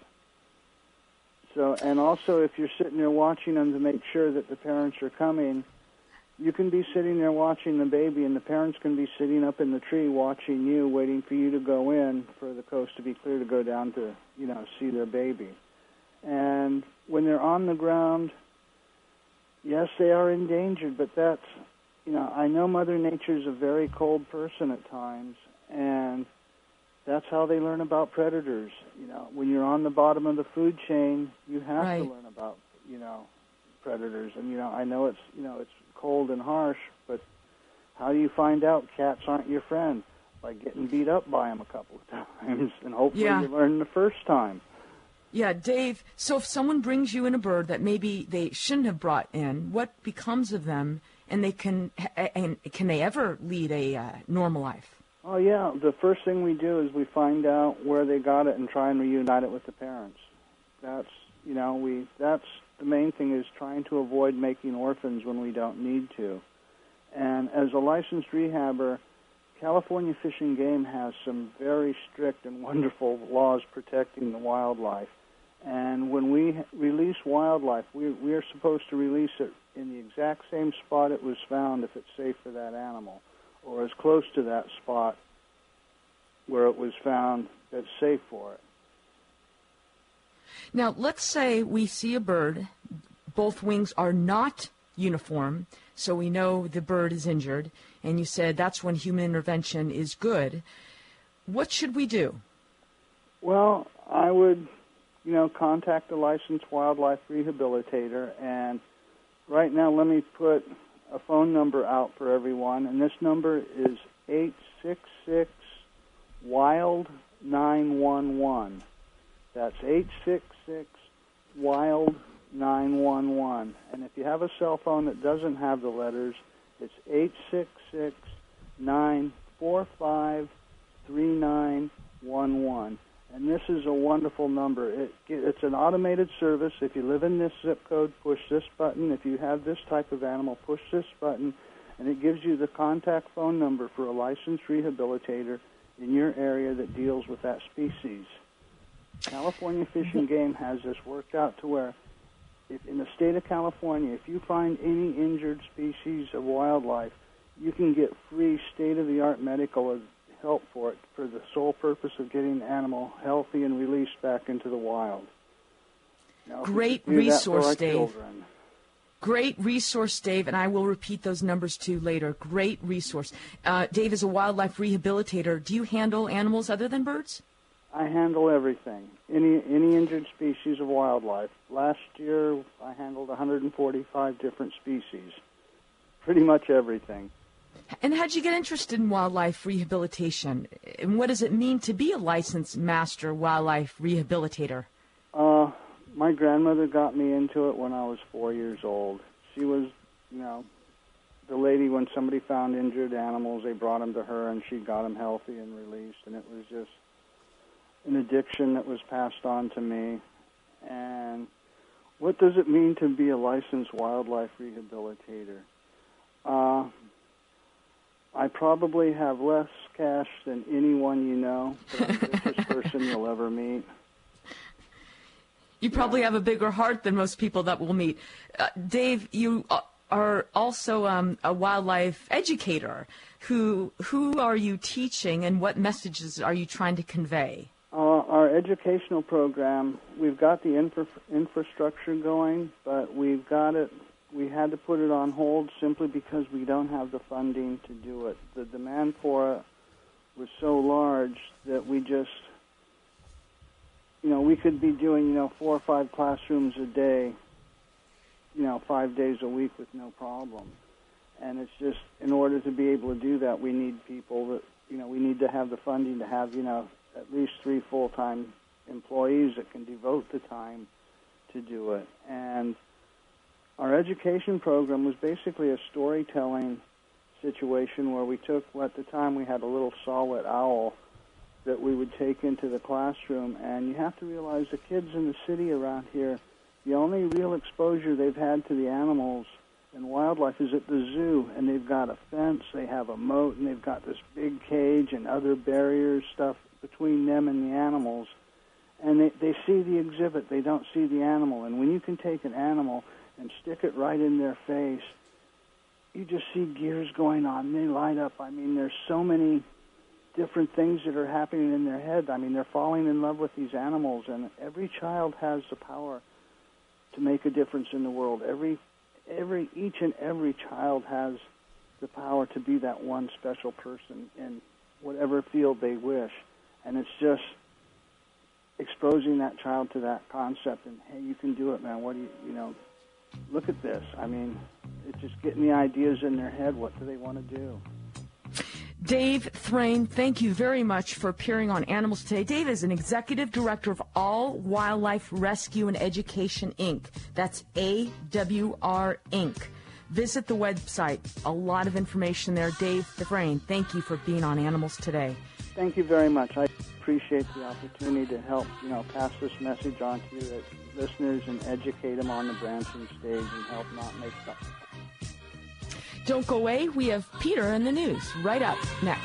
So, and also if you're sitting there watching them to make sure that the parents are coming, you can be sitting there watching the baby, and the parents can be sitting up in the tree watching you, waiting for you to go in for the coast to be clear to go down to, you know, see their baby. And when they're on the ground, yes, they are endangered, but that's, you know, I know Mother Nature's a very cold person at times, and that's how they learn about predators. You know, when you're on the bottom of the food chain, you have right. to learn about, you know, predators. And, you know, I know it's, you know, it's cold and harsh, but how do you find out cats aren't your friend? By getting beat up by them a couple of times, and hopefully yeah. you learn the first time. Yeah, Dave, so if someone brings you in a bird that maybe they shouldn't have brought in, what becomes of them, and they can and can they ever lead a uh, normal life? Oh, yeah. The first thing we do is we find out where they got it and try and reunite it with the parents. That's, you know, we that's the main thing, is trying to avoid making orphans when we don't need to. And as a licensed rehabber, California Fish and Game has some very strict and wonderful laws protecting the wildlife. And when we release wildlife, we, we are supposed to release it in the exact same spot it was found if it's safe for that animal, or as close to that spot where it was found that's safe for it. Now, let's say we see a bird, both wings are not uniform, so we know the bird is injured, and you said that's when human intervention is good. What should we do? Well, I would, you know, contact a licensed wildlife rehabilitator, and right now let me put a phone number out for everyone, and this number is eight six six wild nine one one. That's eight six six wild nine one one. And if you have a cell phone that doesn't have the letters, it's eight six six, nine four five, three nine one one. And this is a wonderful number. It, it's an automated service. If you live in this zip code, push this button. If you have this type of animal, push this button. And it gives you the contact phone number for a licensed rehabilitator in your area that deals with that species. California Fish and Game has this worked out to where if in the state of California, if you find any injured species of wildlife, you can get free state-of-the-art medical help for it for the sole purpose of getting the animal healthy and released back into the wild. Now, Great resource, Dave. Children, Great resource, Dave, and I will repeat those numbers too later. Great resource. Uh, Dave is a wildlife rehabilitator. Do you handle animals other than birds? I handle everything, any any injured species of wildlife. Last year, I handled one hundred forty-five different species, pretty much everything. And how'd you get interested in wildlife rehabilitation? And what does it mean to be a licensed master wildlife rehabilitator? Uh, my grandmother got me into it when I was four years old. She was, you know, the lady when somebody found injured animals, they brought them to her and she got them healthy and released. And it was just an addiction that was passed on to me. And what does it mean to be a licensed wildlife rehabilitator? Uh, I probably have less cash than anyone you know, but I'm the richest person you'll ever meet. You probably have a bigger heart than most people that we'll meet. Uh, Dave, you are also um, a wildlife educator. Who who are you teaching, and what messages are you trying to convey? Uh, our educational program, we've got the infra- infrastructure going, but we've got it. We had to put it on hold simply because we don't have the funding to do it. The demand for it was so large that we just, you know, we could be doing, you know, four or five classrooms a day, you know, five days a week with no problem. And it's just, in order to be able to do that, we need people that, you know, we need to have the funding to have, you know, at least three full-time employees that can devote the time to do it. And our education program was basically a storytelling situation where we took, well, at the time we had a little saw-whet owl that we would take into the classroom. And you have to realize the kids in the city around here, the only real exposure they've had to the animals and wildlife is at the zoo. And they've got a fence, they have a moat, and they've got this big cage and other barriers, stuff between them and the animals. And they, they see the exhibit, they don't see the animal. And when you can take an animal and stick it right in their face, you just see gears going on. They light up. I mean, there's so many different things that are happening in their head. I mean, they're falling in love with these animals, and every child has the power to make a difference in the world. Every, every, each and every child has the power to be that one special person in whatever field they wish. And it's just exposing that child to that concept and, hey, you can do it, man. What do you, you know, look at this. I mean, it's just getting the ideas in their head. What do they want to do? Dave Thrane, thank you very much for appearing on Animals Today. Dave is an executive director of All Wildlife Rescue and Education, Incorporated. That's A W R Incorporated. Visit the website. A lot of information there. Dave Thrane, thank you for being on Animals Today. Thank you very much. I appreciate the opportunity to help, you know, pass this message on to your listeners and educate them on the branching stage and help not make stuff. Don't go away. We have Peter in the news right up next.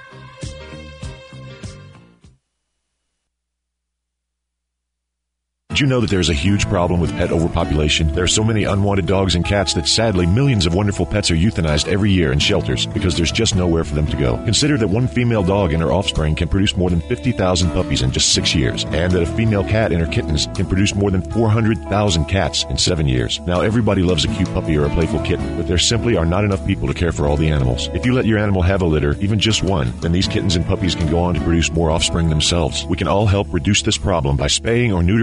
Did you know that there's a huge problem with pet overpopulation? There are so many unwanted dogs and cats that sadly millions of wonderful pets are euthanized every year in shelters because there's just nowhere for them to go. Consider that one female dog and her offspring can produce more than fifty thousand puppies in just six years, and that a female cat and her kittens can produce more than four hundred thousand cats in seven years. Now, everybody loves a cute puppy or a playful kitten, but there simply are not enough people to care for all the animals. If you let your animal have a litter, even just one, then these kittens and puppies can go on to produce more offspring themselves. We can all help reduce this problem by spaying or neutering our animals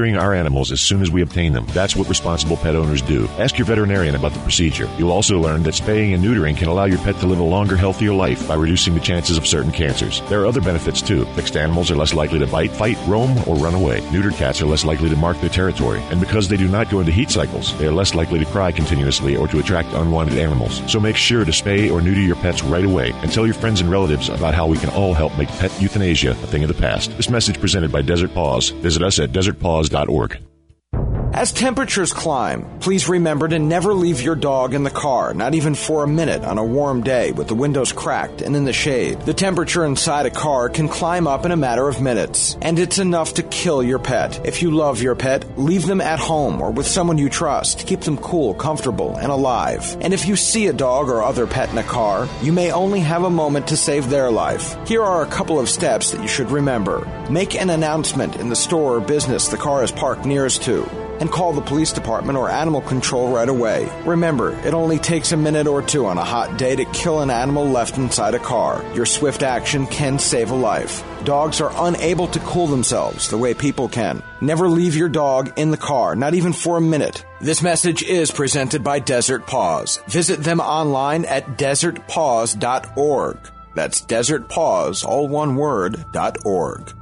animals as soon as we obtain them. That's what responsible pet owners do. Ask your veterinarian about the procedure. You'll also learn that spaying and neutering can allow your pet to live a longer, healthier life by reducing the chances of certain cancers. There are other benefits too. Fixed animals are less likely to bite, fight, roam, or run away. Neutered cats are less likely to mark their territory. And because they do not go into heat cycles, they are less likely to cry continuously or to attract unwanted animals. So make sure to spay or neuter your pets right away and tell your friends and relatives about how we can all help make pet euthanasia a thing of the past. This message presented by Desert Paws. Visit us at desert paws dot org. As temperatures climb, please remember to never leave your dog in the car, not even for a minute on a warm day with the windows cracked and in the shade. The temperature inside a car can climb up in a matter of minutes, and it's enough to kill your pet. If you love your pet, leave them at home or with someone you trust. Keep them cool, comfortable, and alive. And if you see a dog or other pet in a car, you may only have a moment to save their life. Here are a couple of steps that you should remember. Make an announcement in the store or business the car is parked nearest to, and call the police department or animal control right away. Remember, it only takes a minute or two on a hot day to kill an animal left inside a car. Your swift action can save a life. Dogs are unable to cool themselves the way people can. Never leave your dog in the car, not even for a minute. This message is presented by Desert Paws. Visit them online at desert paws dot org. That's Desert Paws, all one word, dot org.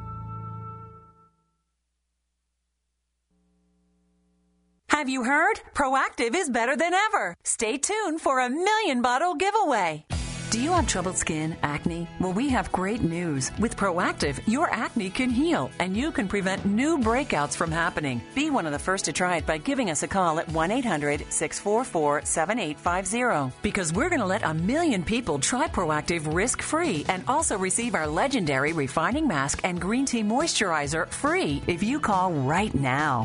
Have you heard? Proactive is better than ever. Stay tuned for a million bottle giveaway. Do you have troubled skin, acne? Well, we have great news. With Proactive, your acne can heal, and you can prevent new breakouts from happening. Be one of the first to try it by giving us a call at one eight hundred six four four seven eight five zero. Because we're going to let a million people try Proactive risk-free and also receive our legendary refining mask and green tea moisturizer free if you call right now.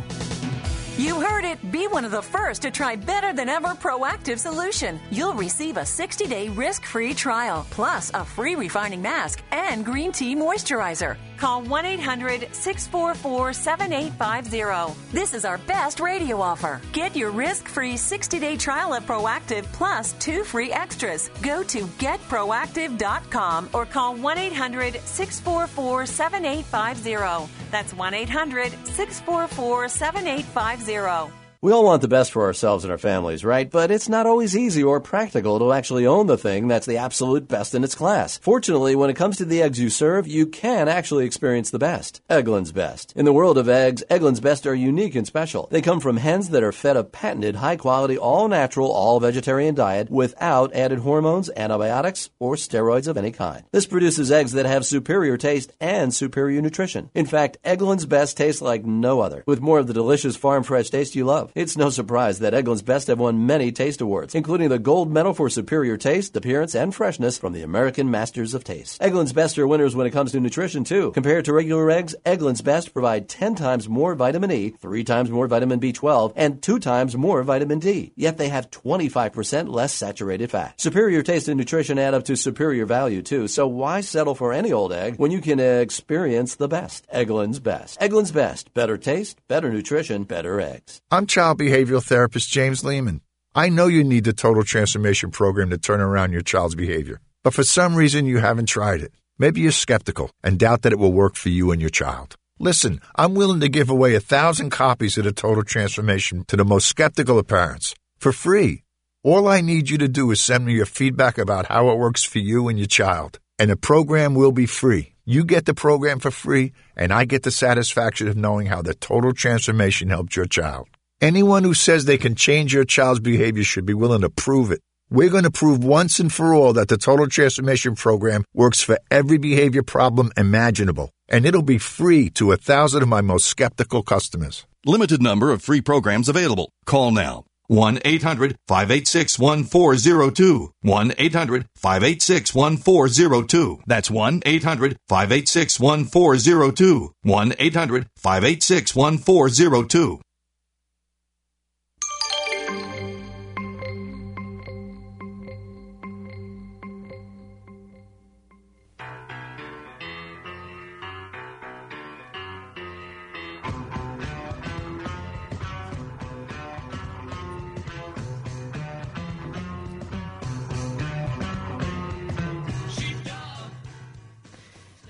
You heard it. Be one of the first to try better than ever Proactive solution. You'll receive a sixty-day risk-free trial, plus a free refining mask and green tea moisturizer. Call one eight hundred six four four seven eight five zero. This is our best radio offer. Get your risk-free sixty-day trial of Proactive plus two free extras. Go to get proactive dot com or call one eight hundred six four four seven eight five zero. That's one eight hundred six four four seven eight five zero. We all want the best for ourselves and our families, right? But it's not always easy or practical to actually own the thing that's the absolute best in its class. Fortunately, when it comes to the eggs you serve, you can actually experience the best. Eggland's Best. In the world of eggs, Eggland's Best are unique and special. They come from hens that are fed a patented, high-quality, all-natural, all-vegetarian diet without added hormones, antibiotics, or steroids of any kind. This produces eggs that have superior taste and superior nutrition. In fact, Eggland's Best tastes like no other, with more of the delicious farm-fresh taste you love. It's no surprise that Eggland's Best have won many taste awards, including the Gold Medal for superior taste, appearance, and freshness from the American Masters of Taste. Eggland's Best are winners when it comes to nutrition, too. Compared to regular eggs, Eggland's Best provide ten times more vitamin E, three times more vitamin B twelve, and two times more vitamin D. Yet they have twenty-five percent less saturated fat. Superior taste and nutrition add up to superior value, too, so why settle for any old egg when you can uh, experience the best? Eggland's Best. Eggland's Best. Better taste, better nutrition, better eggs. I'm Child behavioral therapist James Lehman. I know you need the Total Transformation Program to turn around your child's behavior, but for some reason you haven't tried it. Maybe you're skeptical and doubt that it will work for you and your child. Listen, I'm willing to give away a thousand copies of the Total Transformation to the most skeptical of parents for free. All I need you to do is send me your feedback about how it works for you and your child, and the program will be free. You get the program for free, and I get the satisfaction of knowing how the Total Transformation helped your child. Anyone who says they can change your child's behavior should be willing to prove it. We're going to prove once and for all that the Total Transformation Program works for every behavior problem imaginable, and it'll be free to a thousand of my most skeptical customers. Limited number of free programs available. Call now. one eight hundred five eight six one four zero two. one eight hundred five eight six one four zero two. That's one eight hundred five eight six one four zero two. one eight hundred five eight six one four zero two.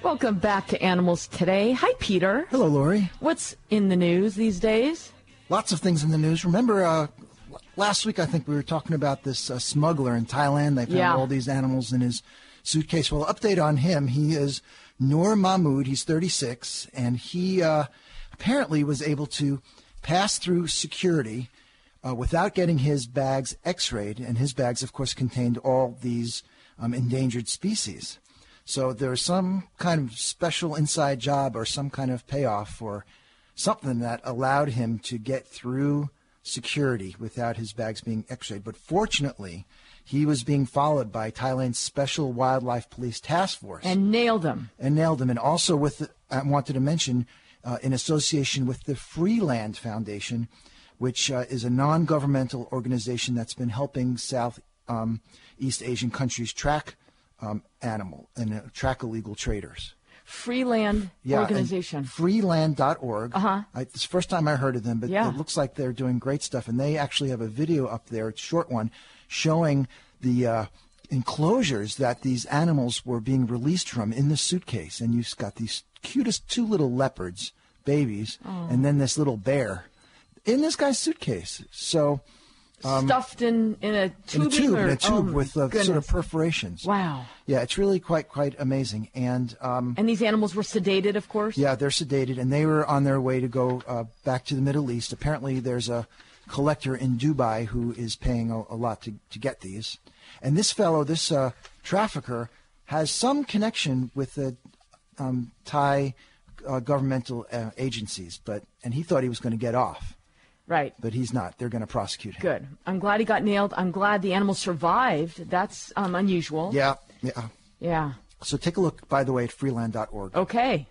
Welcome back to Animals Today. Hi, Peter. Hello, Lori. What's in the news these days? Lots of things in the news. Remember, uh, last week I think we were talking about this uh, smuggler in Thailand. They found Yeah. all these animals in his suitcase. Well, update on him. He is Noor Mahmood. He's thirty-six, and he uh, apparently was able to pass through security uh, without getting his bags x-rayed. And his bags, of course, contained all these um, endangered species. So there's some kind of special inside job or some kind of payoff for something that allowed him to get through security without his bags being x-rayed. But fortunately, he was being followed by Thailand's Special Wildlife Police Task Force. And nailed him. And nailed him. And also, with the, I wanted to mention, uh, in association with the Freeland Foundation, which uh, is a non-governmental organization that's been helping South um, East Asian countries track um, animal and uh, track illegal traders. Freeland Yeah, organization. freeland dot org. Uh-huh. I, it's the first time I heard of them, but Yeah. it looks like they're doing great stuff. And they actually have a video up there, a short one, showing the uh, enclosures that these animals were being released from in the suitcase. And you've got these cutest two little leopards, babies, Oh. and then this little bear in this guy's suitcase. So um, Stuffed in, in a in a tubing tube, or, in a tube oh, with uh, sort goodness. of perforations. Wow. Yeah, it's really quite quite amazing. And um, And these animals were sedated, of course? yeah, they're sedated, and they were on their way to go uh, back to the Middle East. Apparently, there's a collector in Dubai who is paying a, a lot to, to get these. And this fellow, this uh, trafficker, has some connection with the um, Thai uh, governmental uh, agencies, but and he thought he was going to get off. Right. But he's not. They're going to prosecute him. Good. I'm glad he got nailed. I'm glad the animal survived. That's um, unusual. Yeah, yeah. Yeah. So take a look, by the way, at freeland dot org. Okay.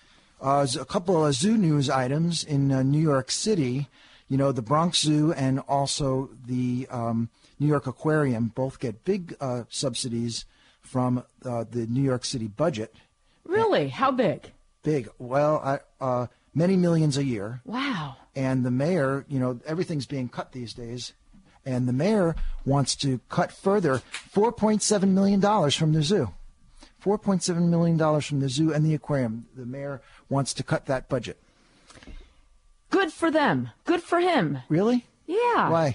Uh, a couple of zoo news items in uh, New York City. You know, the Bronx Zoo and also the um, New York Aquarium both get big uh, subsidies from uh, the New York City budget. Really? How big? Big. Well, I, uh, many millions a year. Wow. And the mayor, you know, everything's being cut these days. And the mayor wants to cut further four point seven million dollars from the zoo. four point seven million dollars from the zoo and the aquarium. The mayor wants to cut that budget. Good for them. Good for him. Really? Yeah. Why?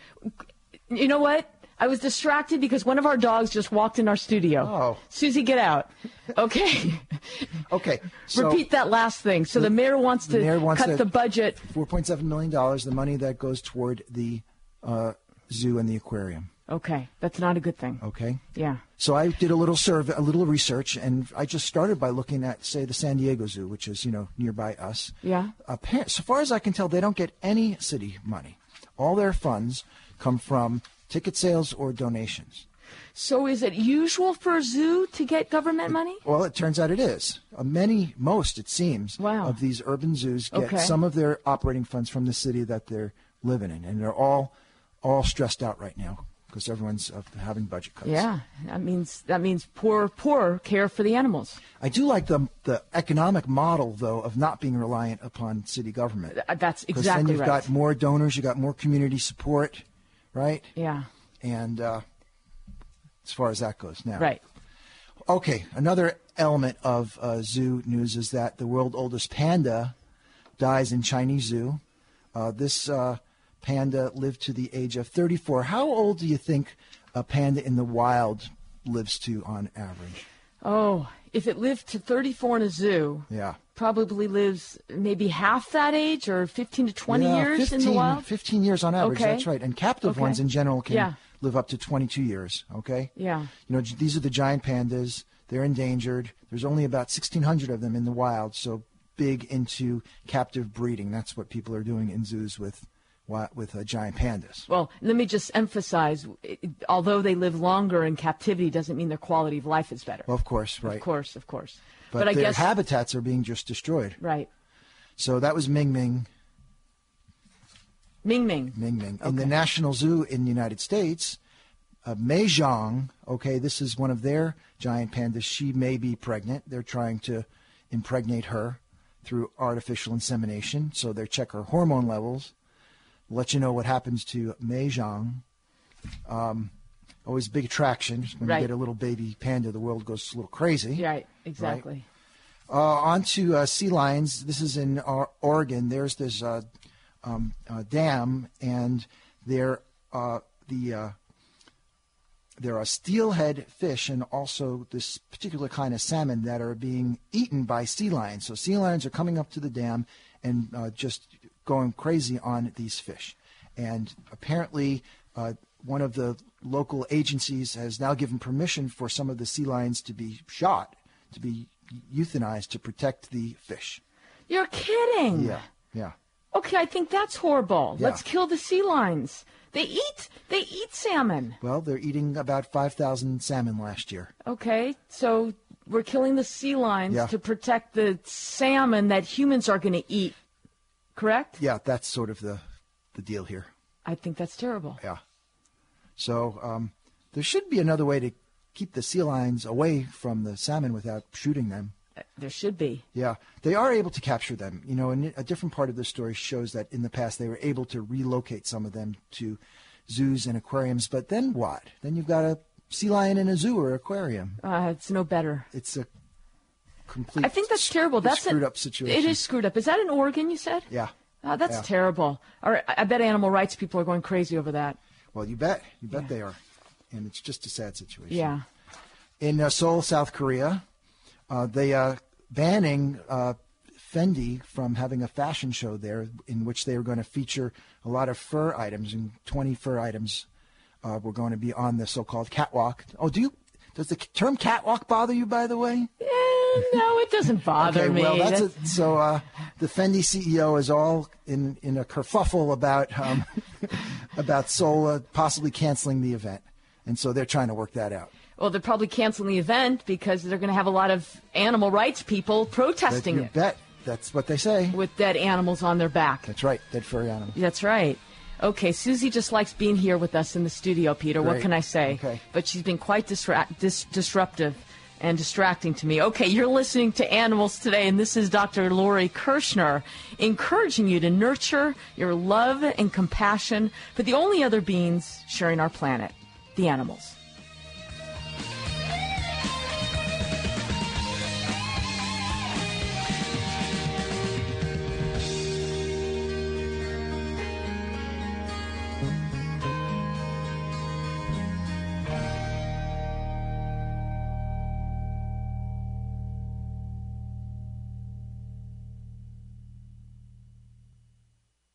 You know what? I was distracted because one of our dogs just walked in our studio. Oh. Susie, get out. Okay. Okay. So Repeat that last thing. So the, the mayor wants the to mayor wants cut to, the budget. four point seven million dollars, the money that goes toward the uh, zoo and the aquarium. Okay. That's not a good thing. Okay. Yeah. So I did a little survey, a little research, and I just started by looking at, say, the San Diego Zoo, which is, you know, nearby us. Yeah. Appar- so far as I can tell, they don't get any city money. All their funds come from ticket sales or donations. So is it usual for a zoo to get government money? Well, it turns out it is. Uh, many, most, it seems, Wow. of these urban zoos get Okay. some of their operating funds from the city that they're living in, and they're all, all stressed out right now because everyone's uh, having budget cuts. Yeah. That means that means poor poor care for the animals. I do like the the economic model, though, of not being reliant upon city government. Th- That's Because exactly then you've right. got more donors, you've got more community support, right? Yeah. And uh, as far as that goes now. Right. Okay, another element of uh, zoo news is that the world's oldest panda dies in Chinese zoo. Uh, this uh, panda lived to the age of thirty-four. How old do you think a panda in the wild lives to on average? Oh, if it lived to thirty-four in a zoo, Yeah. probably lives maybe half that age or fifteen to twenty Yeah, years fifteen, in the wild. fifteen years on average, Okay. that's right. And captive Okay. ones in general can Yeah. live up to twenty-two years, okay? Yeah. You know, j- these are the giant pandas. They're endangered. There's only about sixteen hundred of them in the wild, so big into captive breeding. That's what people are doing in zoos with wi- with uh, giant pandas. Well, let me just emphasize, it, although they live longer in captivity, doesn't mean their quality of life is better. Well, of course, right. Of course, of course. But, I their guess habitats are being just destroyed. right. So that was Ming Ming. Ming Ming. Ming Ming. In the National Zoo in the United States, uh, Mei Zhang, okay, this is one of their giant pandas. She may be pregnant. They're trying to impregnate her through artificial insemination. So they check her hormone levels, let you know what happens to Mei Zhang. Um, always a big attraction. When Right. you get a little baby panda, the world goes a little crazy. Right, exactly. Uh, on to uh, sea lions. This is in uh, Oregon. There's this uh, um, uh, dam, and there uh, the uh, there are steelhead fish and also this particular kind of salmon that are being eaten by sea lions. So sea lions are coming up to the dam and uh, just going crazy on these fish. And apparently, uh, one of the local agencies has now given permission for some of the sea lions to be shot, to be euthanized to protect the fish. You're kidding. Yeah, yeah. Okay, I think that's horrible. Yeah. Let's kill the sea lions. They eat they eat salmon. Well, they're eating about five thousand salmon last year. Okay, so we're killing the sea lions Yeah. to protect the salmon that humans are going to eat, correct? Yeah, that's sort of the, the deal here. I think that's terrible. Yeah. So um, there should be another way to keep the sea lions away from the salmon without shooting them. There should be. Yeah, they are able to capture them. You know, and a different part of the story shows that in the past they were able to relocate some of them to zoos and aquariums. But then what? Then you've got a sea lion in a zoo or aquarium. Uh, it's no better. It's a complete. I think that's terrible. That's screwed an- up situation. It is screwed up. Is that in Oregon, you said? Yeah. Oh, that's Yeah. terrible. All right, I bet animal rights people are going crazy over that. Well, you bet. You bet they are. And it's just a sad situation. Yeah. In uh, Seoul, South Korea, uh, they are banning uh, Fendi from having a fashion show there in which they were going to feature a lot of fur items, and twenty fur items uh, were going to be on the so-called catwalk. Oh, do you? Does the term catwalk bother you, by the way? Eh, no, it doesn't bother okay, me. well, that's That's- a, so. Uh, the Fendi C E O is all in in a kerfuffle about um, about Seoul uh, possibly canceling the event, and so they're trying to work that out. Well, they're probably canceling the event because they're going to have a lot of animal rights people protesting You it bet. That's what they say. with dead animals on their back. That's right, dead furry animals. That's right. Okay, Susie just likes being here with us in the studio, Peter. What Great. can I say? Okay. But she's been quite disra- dis- disruptive and distracting to me. Okay, you're listening to Animals Today, and this is Doctor Lori Kirshner encouraging you to nurture your love and compassion for the only other beings sharing our planet, the animals.